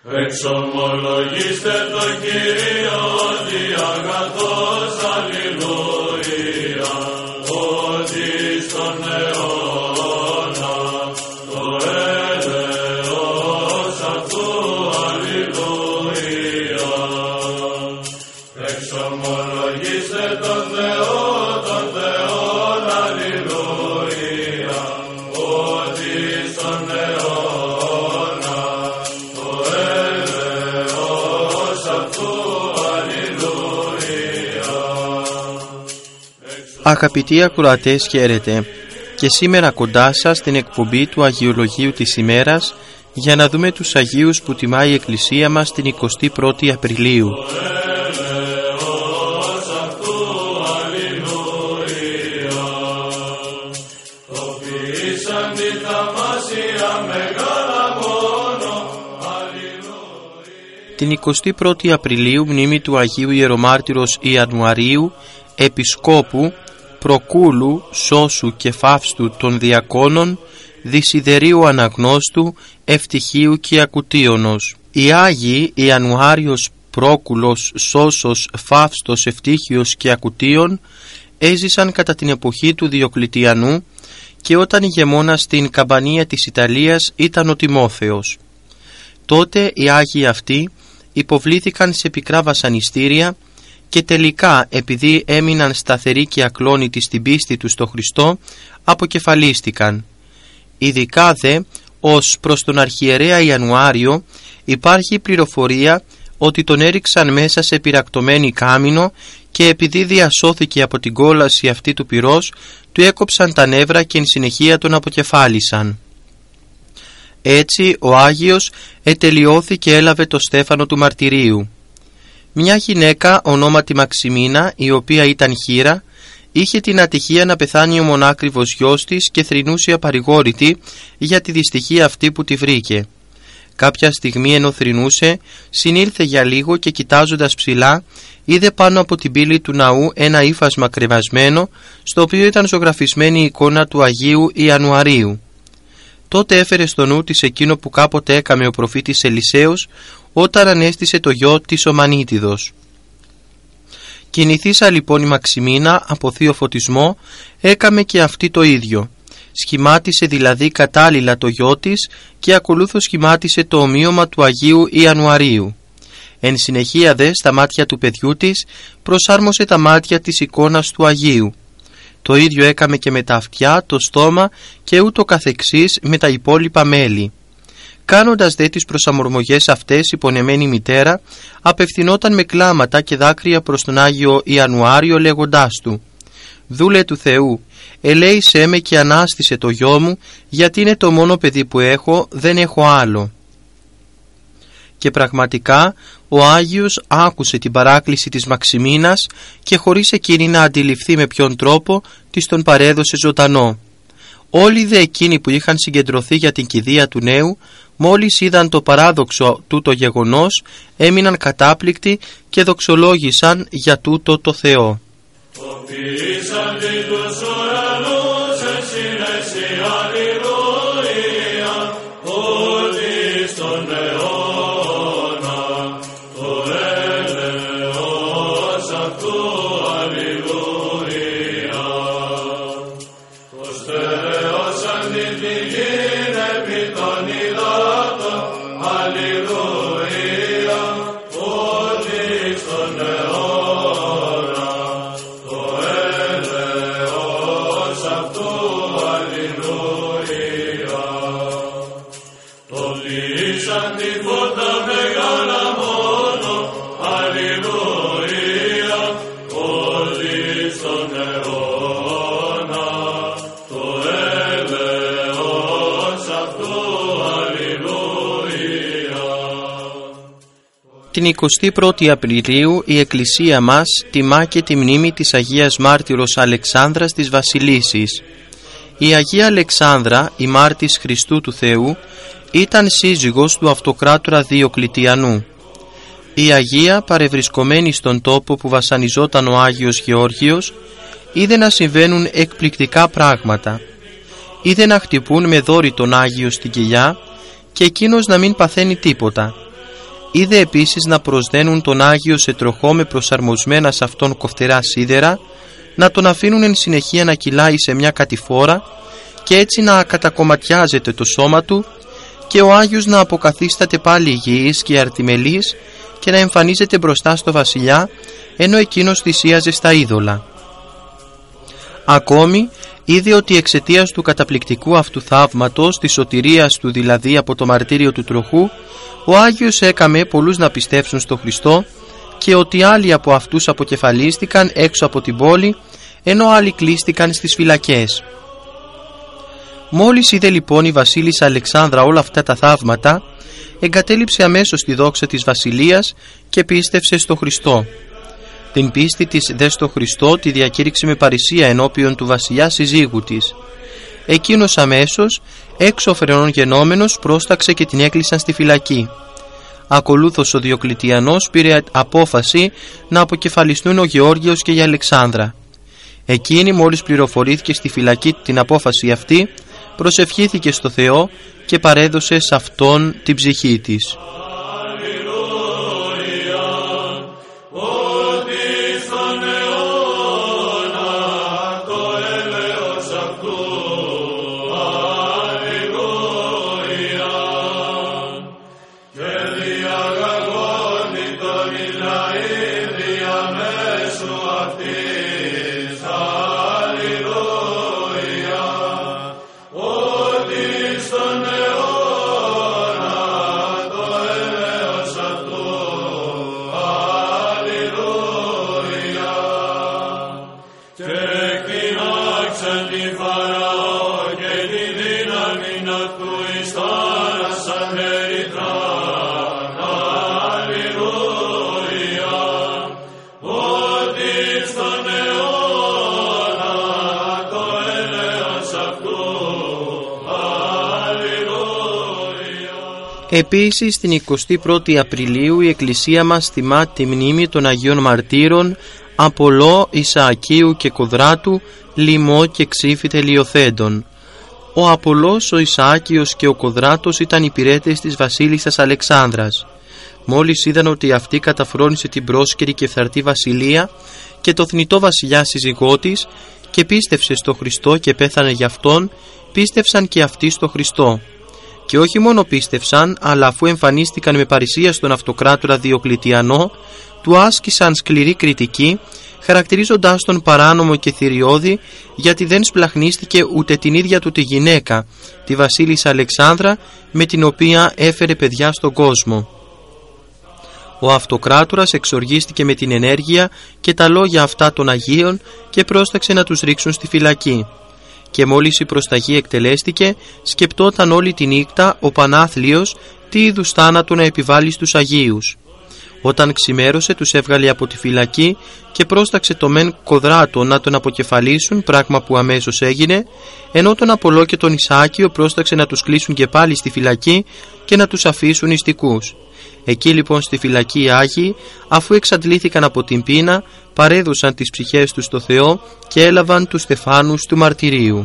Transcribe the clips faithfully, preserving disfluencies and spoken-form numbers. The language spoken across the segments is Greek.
Εξομολογήστε το Κύριο ότι αγαθός, αλληλούια, ότι στον αιώνα το έλεος αυτού, αλληλούια. Εξομολογήστε τον Θεό, τον Θεόν, αλληλούια, ότι στον αιώνα Αγαπητοί ακροατές, χαίρετε και σήμερα κοντά σας στην εκπομπή του Αγιολογίου της ημέρας για να δούμε τους Αγίους που τιμά η Εκκλησία μας την εικοστή πρώτη Απριλίου. Την εικοστή πρώτη Απριλίου μνήμη του Αγίου Ιερομάρτυρος Ιανουαρίου, Επισκόπου, Προκούλου, Σώσου και Φαύστου των Διακόνων, Δυσιδερίου Αναγνώστου, Ευτυχίου και Ακουτίωνος. Οι Άγιοι Ιανουάριος, Πρόκουλος, Σώσος, Φαύστος, Ευτύχιος και Ακουτίων έζησαν κατά την εποχή του Διοκλητιανού και όταν ηγεμόνας στην Καμπανία της Ιταλίας ήταν ο Τιμόθεος. Τότε οι Άγιοι αυτοί υποβλήθηκαν σε πικρά βασανιστήρια και τελικά, επειδή έμειναν σταθεροί και ακλόνητοι στην πίστη τους στο Χριστό, αποκεφαλίστηκαν. Ειδικά δε, ως προς τον αρχιερέα Ιανουάριο, υπάρχει πληροφορία ότι τον έριξαν μέσα σε πυρακτωμένη κάμινο και επειδή διασώθηκε από την κόλαση αυτή του πυρός, του έκοψαν τα νεύρα και εν συνεχεία τον αποκεφάλισαν. Έτσι, ο Άγιος ετελειώθη και έλαβε το στέφανο του μαρτυρίου. Μια γυναίκα ονόματι Μαξιμίνα, η οποία ήταν χήρα, είχε την ατυχία να πεθάνει ο μονάκριβος γιος της και θρηνούσε απαρηγόρητη για τη δυστυχία αυτή που τη βρήκε. Κάποια στιγμή ενώ θρηνούσε, συνήλθε για λίγο και κοιτάζοντας ψηλά, είδε πάνω από την πύλη του ναού ένα ύφασμα κρεβασμένο, στο οποίο ήταν ζωγραφισμένη η εικόνα του Αγίου Ιανουαρίου. Τότε έφερε στο νου της εκείνο που κάποτε έκαμε ο προφήτης Ελισέος όταν ανέστησε το γιο της ο Μανίτιδος. Κινηθήσα λοιπόν η Μαξιμίνα από θείο φωτισμό, έκαμε και αυτή το ίδιο. Σχημάτισε δηλαδή κατάλληλα το γιο της και ακολούθως σχημάτισε το ομοίωμα του Αγίου Ιανουαρίου. Εν συνεχεία δε στα μάτια του παιδιού της προσάρμοσε τα μάτια της εικόνας του Αγίου. Το ίδιο έκαμε και με τα αυτιά, το στόμα και ούτω καθεξής με τα υπόλοιπα μέλη. Κάνοντας δε τις προσαμορμογές αυτές η πονεμένη μητέρα απευθυνόταν με κλάματα και δάκρυα προς τον Άγιο Ιανουάριο λέγοντάς του «Δούλε του Θεού, ελέησέ με και ανάστησε το γιο μου, γιατί είναι το μόνο παιδί που έχω, δεν έχω άλλο». Και πραγματικά ο Άγιος άκουσε την παράκληση της Μαξιμίνας και χωρίς εκείνη να αντιληφθεί με ποιον τρόπο της τον παρέδωσε ζωντανό. Όλοι δε εκείνοι που είχαν συγκεντρωθεί για την κηδεία του νέου, μόλις είδαν το παράδοξο τούτο γεγονός, έμειναν κατάπληκτοι και δοξολόγησαν για τούτο το Θεό. Την εικοστή πρώτη Απριλίου η Εκκλησία μας τιμά και τη μνήμη της Αγίας Μάρτυρος Αλεξάνδρας της Βασιλίσσης. Η Αγία Αλεξάνδρα, η μάρτης Χριστού του Θεού, ήταν σύζυγος του αυτοκράτορα Διοκλητιανού. Η Αγία, παρευρισκομένη στον τόπο που βασανιζόταν ο Άγιος Γεώργιος, είδε να συμβαίνουν εκπληκτικά πράγματα. Είδε να χτυπούν με δόρυ τον Άγιο στην κοιλιά και εκείνος να μην παθαίνει τίποτα. είδε επίσης να προσδένουν τον Άγιο σε τροχό με προσαρμοσμένα σε αυτόν κοφτερά σίδερα, να τον αφήνουν εν συνεχεία να κυλάει σε μια κατηφόρα και έτσι να κατακομματιάζεται το σώμα του, και ο Άγιος να αποκαθίσταται πάλι υγιής και αρτιμελής και να εμφανίζεται μπροστά στο βασιλιά, ενώ εκείνος θυσίαζε στα είδωλα. Ακόμη είδε ότι εξαιτίας του καταπληκτικού αυτού θαύματος, της σωτηρίας του δηλαδή από το μαρτύριο του τροχού, ο Άγιος έκαμε πολλούς να πιστεύσουν στο Χριστό, και ότι άλλοι από αυτούς αποκεφαλίστηκαν έξω από την πόλη, ενώ άλλοι κλείστηκαν στις φυλακές. Μόλις είδε λοιπόν η βασίλισσα Αλεξάνδρα όλα αυτά τα θαύματα, εγκατέλειψε αμέσως τη δόξα της βασιλείας και πίστευσε στο Χριστό. Την πίστη της δε στο Χριστό τη διακήρυξε με παρησία ενώπιον του βασιλιά συζύγου της. Εκείνος αμέσως, έξω φρενών γενόμενος, πρόσταξε και την έκλεισαν στη φυλακή. Ακολούθως ο Διοκλητιανός πήρε απόφαση να αποκεφαλιστούν ο Γεώργιος και η Αλεξάνδρα. Εκείνη, μόλις πληροφορήθηκε στη φυλακή την απόφαση αυτή, προσευχήθηκε στο Θεό και παρέδωσε σε Αυτόν την ψυχή της. Επίσης, την εικοστή πρώτη Απριλίου η Εκκλησία μας τιμά τη μνήμη των Αγίων Μαρτύρων Απολό, Ισαακίου και Κοδράτου, Λιμώ και Ξύφη τελειοθέντων. Ο Απολός, ο Ισαάκιος και ο Κοδράτος ήταν υπηρέτες της βασίλισσας Αλεξάνδρας. Μόλις είδαν ότι αυτή καταφρόνησε την πρόσκαιρη και φθαρτή βασιλεία και το θνητό βασιλιά σύζυγό της και πίστευσε στο Χριστό και πέθανε γι' αυτόν, πίστευσαν και αυτοί στο Χριστό. Και όχι μόνο πίστευσαν, αλλά αφού εμφανίστηκαν με παρησία στον αυτοκράτορα Διοκλητιανό, του άσκησαν σκληρή κριτική, χαρακτηρίζοντάς τον παράνομο και θηριώδη, γιατί δεν σπλαχνίστηκε ούτε την ίδια του τη γυναίκα, τη βασίλισσα Αλεξάνδρα, με την οποία έφερε παιδιά στον κόσμο. Ο αυτοκράτορας εξοργίστηκε με την ενέργεια και τα λόγια αυτά των Αγίων και πρόσταξε να τους ρίξουν στη φυλακή. Και μόλις η προσταγή εκτελέστηκε, σκεπτόταν όλη τη νύχτα ο Πανάθλιος τι είδους θάνατο να επιβάλλει στους Αγίους. Όταν ξημέρωσε, τους έβγαλε από τη φυλακή και πρόσταξε το μεν Κοδράτο να τον αποκεφαλίσουν, πράγμα που αμέσως έγινε, ενώ τον Απολό και τον Ισαάκιο πρόσταξε να τους κλείσουν και πάλι στη φυλακή και να τους αφήσουν νηστικούς. Εκεί λοιπόν στη φυλακή οι Άγιοι, αφού εξαντλήθηκαν από την πείνα, παρέδωσαν τις ψυχές τους στο Θεό και έλαβαν τους στεφάνους του μαρτυρίου.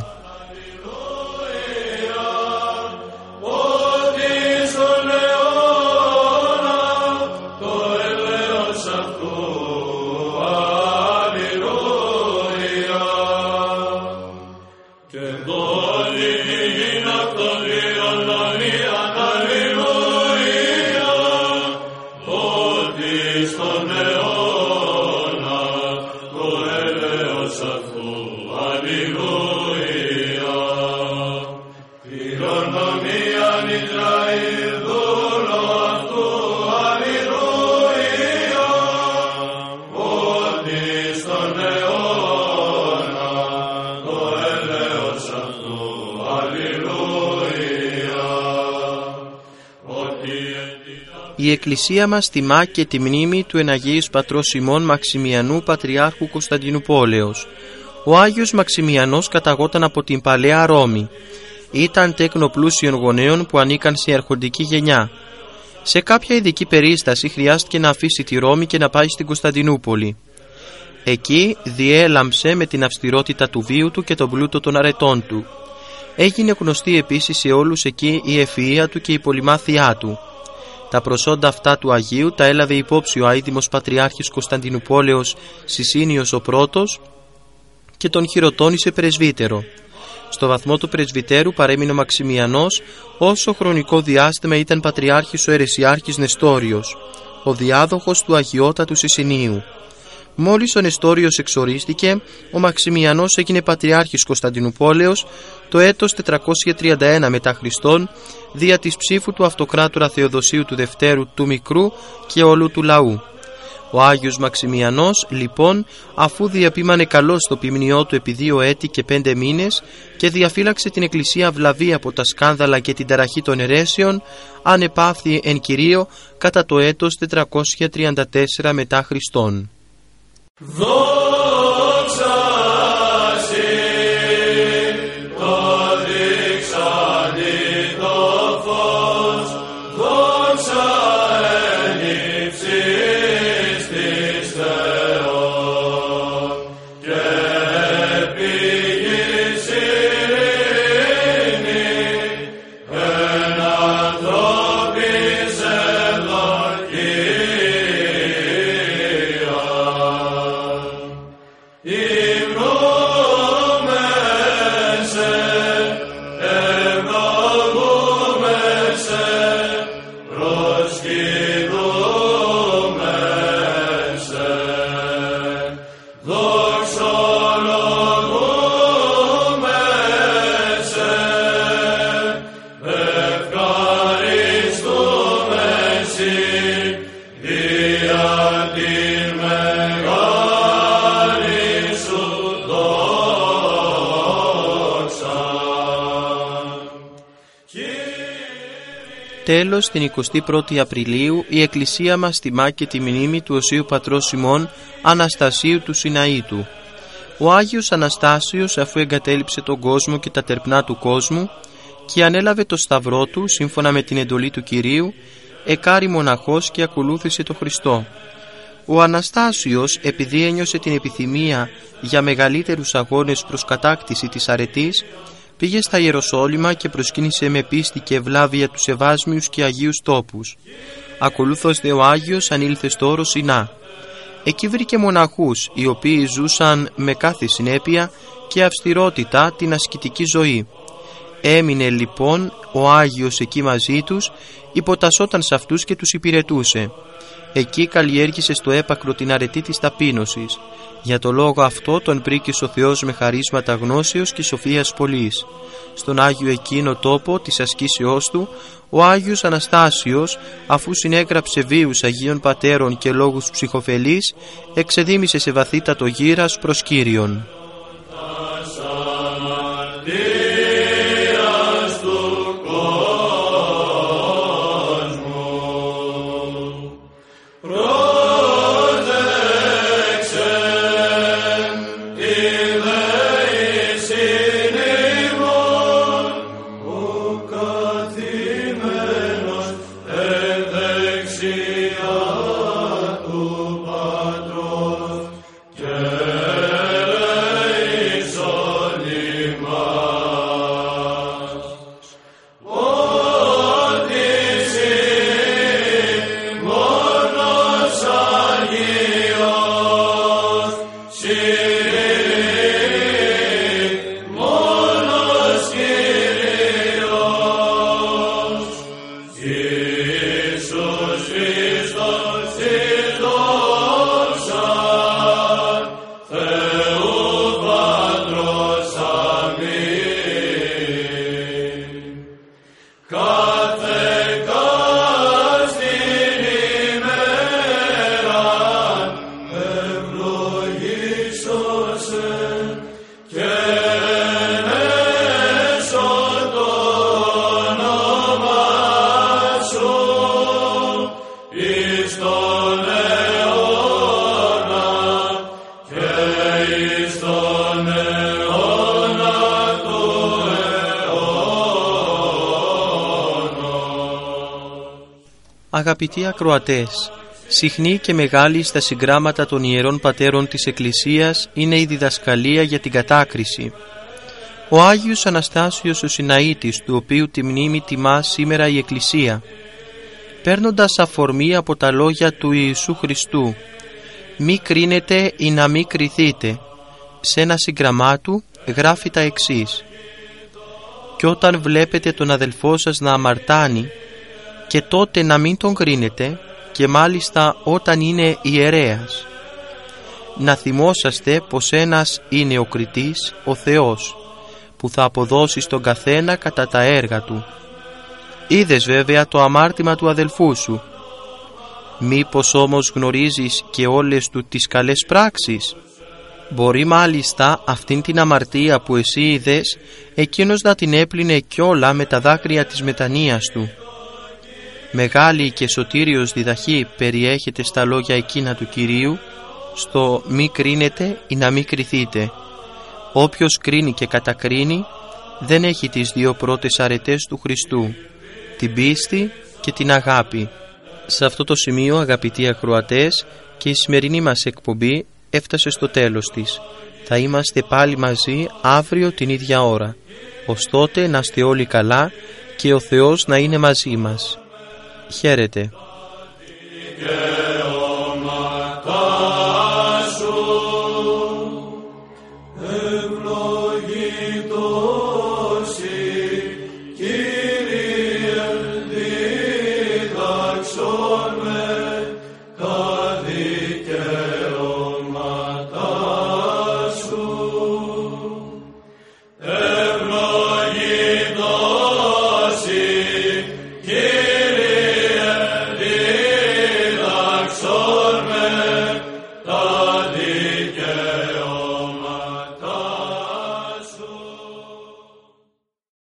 Η Εκκλησία μας τιμά και τη μνήμη του εναγίους πατρός ημών Μαξιμιανού Πατριάρχου Κωνσταντινουπόλεως. Ο Άγιος Μαξιμιανός καταγόταν από την παλαιά Ρώμη. Ήταν τέκνο πλούσιων γονέων που ανήκαν σε αρχοντική γενιά. Σε κάποια ειδική περίσταση χρειάστηκε να αφήσει τη Ρώμη και να πάει στην Κωνσταντινούπολη. Εκεί διέλαμψε με την αυστηρότητα του βίου του και τον πλούτο των αρετών του. Έγινε γνωστή επίσης σε όλους εκεί η ευφυΐα του και η πολυμάθειά του. Τα προσόντα αυτά του Αγίου τα έλαβε υπόψη ο αείδημος Πατριάρχης Κωνσταντινουπόλεως Σισίνιος ο πρώτος και τον χειροτώνησε πρεσβύτερο. Στο βαθμό του πρεσβυτέρου παρέμεινε ο Μαξιμιανός όσο χρονικό διάστημα ήταν πατριάρχης ο αιρεσιάρχης Νεστόριος, ο διάδοχος του αγιότατου Σισινίου. Μόλις ο Νεστόριος εξορίστηκε, ο Μαξιμιανός έγινε πατριάρχης Κωνσταντινουπόλεως το έτος τετρακόσια τριάντα ένα μετά Χριστόν, δια της ψήφου του αυτοκράτορα Θεοδοσίου του Δευτέρου του Μικρού και όλου του λαού. Ο Άγιος Μαξιμιανός, λοιπόν, αφού διαπήμανε καλώς το ποιμνιό του επί δύο έτη και πέντε μήνες και διαφύλαξε την Εκκλησία βλαβή από τα σκάνδαλα και την ταραχή των αιρέσεων, ανεπαύθη εν Κυρίω κατά το έτος τετρακόσια τριάντα τέσσερα μετά Χριστόν. Τέλος, την εικοστή πρώτη Απριλίου η Εκκλησία μας τιμά και τη μνήμη του Οσίου Πατρός Σιμών Αναστασίου του Σιναήτου. Ο Άγιος Αναστάσιος, αφού εγκατέλειψε τον κόσμο και τα τερπνά του κόσμου και ανέλαβε το σταυρό του σύμφωνα με την εντολή του Κυρίου, εκάρη μοναχός και ακολούθησε τον Χριστό. Ο Αναστάσιος, επειδή ένιωσε την επιθυμία για μεγαλύτερους αγώνες προς κατάκτηση της αρετής, πήγε στα Ιεροσόλυμα και προσκύνησε με πίστη και ευλάβεια τους ευάσμιους και αγίους τόπους. Ακολούθως δε ο Άγιος ανήλθε στο όρο Σινά. Εκεί βρήκε μοναχούς, οι οποίοι ζούσαν με κάθε συνέπεια και αυστηρότητα την ασκητική ζωή. Έμεινε λοιπόν ο Άγιος εκεί μαζί τους, υποτασσόταν σε αυτούς και τους υπηρετούσε. Εκεί καλλιέργησε στο έπακρο την αρετή της ταπείνωσης. Για το λόγο αυτό τον πρίκησε ο Θεός με χαρίσματα γνώσεως και σοφίας πολλής. Στον Άγιο εκείνο τόπο της ασκήσεώς του, ο Άγιος Αναστάσιος, αφού συνέγραψε βίους Αγίων Πατέρων και λόγους ψυχοφελής, εξεδίμησε σε βαθύτατο γύρας προς Κύριον. Αγαπητοί ακροατές, συχνή και μεγάλη στα συγγράμματα των Ιερών Πατέρων της Εκκλησίας είναι η διδασκαλία για την κατάκριση. Ο Άγιος Αναστάσιος ο Σιναήτης, του οποίου τη μνήμη τιμά σήμερα η Εκκλησία. παίρνοντας αφορμή από τα λόγια του Ιησού Χριστού «Μη κρίνετε ή να μη κριθείτε», σε ένα σύγγραμμά του γράφει τα εξής: «Και όταν βλέπετε τον αδελφό σας να αμαρτάνει, και τότε να μην τον κρίνετε, και μάλιστα όταν είναι ιερέας. Να θυμόσαστε πως ένας είναι ο κριτής, ο Θεός, που θα αποδώσει στον καθένα κατά τα έργα του. Είδες βέβαια το αμάρτημα του αδελφού σου. Μήπως όμως γνωρίζεις και όλες του τις καλές πράξεις? Μπορεί μάλιστα αυτήν την αμαρτία που εσύ είδες, εκείνος να την έπλυνε κιόλα με τα δάκρυα της μετανοίας του». Μεγάλη και σωτήριος διδαχή περιέχεται στα λόγια εκείνα του Κυρίου, στο «μη κρίνετε ή να μη κριθείτε». Όποιος κρίνει και κατακρίνει δεν έχει τις δύο πρώτες αρετές του Χριστού, την πίστη και την αγάπη. Σε αυτό το σημείο, αγαπητοί ακροατές, και η σημερινή μας εκπομπή έφτασε στο τέλος της. Θα είμαστε πάλι μαζί αύριο την ίδια ώρα. Ως τότε να είστε όλοι καλά και ο Θεός να είναι μαζί μας. Χαίρετε.